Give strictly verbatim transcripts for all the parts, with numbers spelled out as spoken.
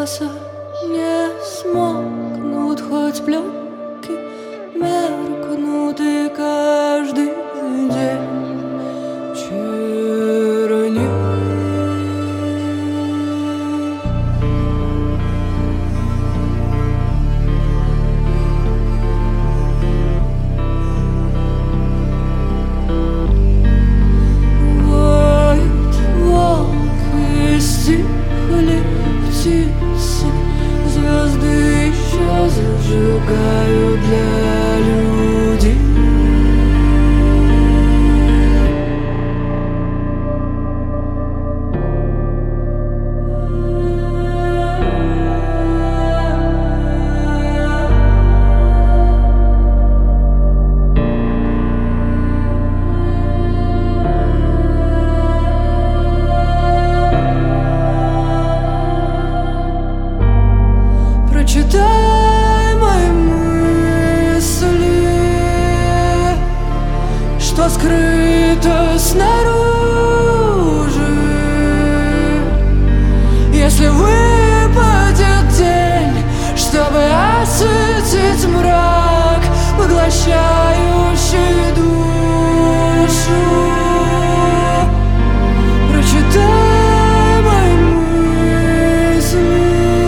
Голоса не смолкнут, хоть пленки меркнут, и каждый день черней. Воет волк, и стихли птицы, звезды еще зажигают для людей. Прочитай мои мысли, что скрыто снаружи. Если выпадет день, чтобы осветить мрак, поглощающий душу, прочитай мои мысли.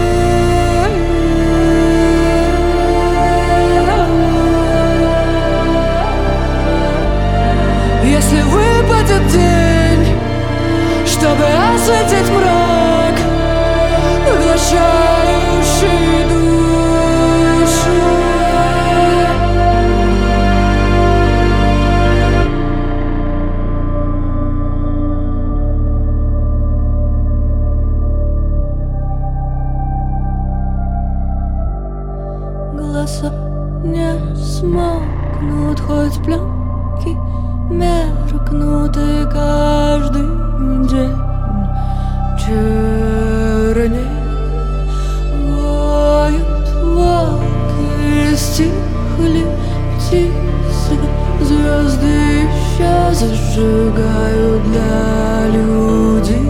Если выпадет день, чтобы осветить мрак, поглощающий душу. Голоса не смолкнут, хоть пленки меркнут, и каждый день черней. Воет волк, и стихли птицы, звезды еще зажигают для людей.